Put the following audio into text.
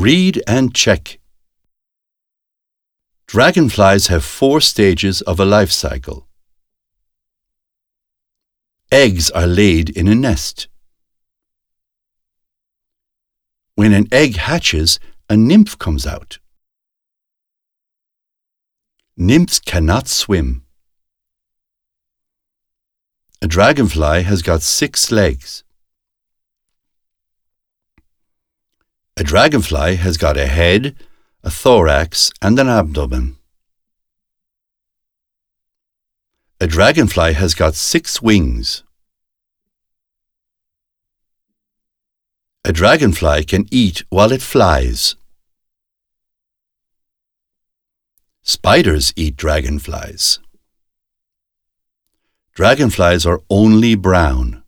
Read and check. Dragonflies have 4 stages of a life cycle. Eggs are laid in a nest. When an egg hatches, a nymph comes out. Nymphs cannot swim. A dragonfly has got 6 legs. A dragonfly has got a head, a thorax, and an abdomen. A dragonfly has got 6 wings. A dragonfly can eat while it flies. Spiders eat dragonflies. Dragonflies are only brown.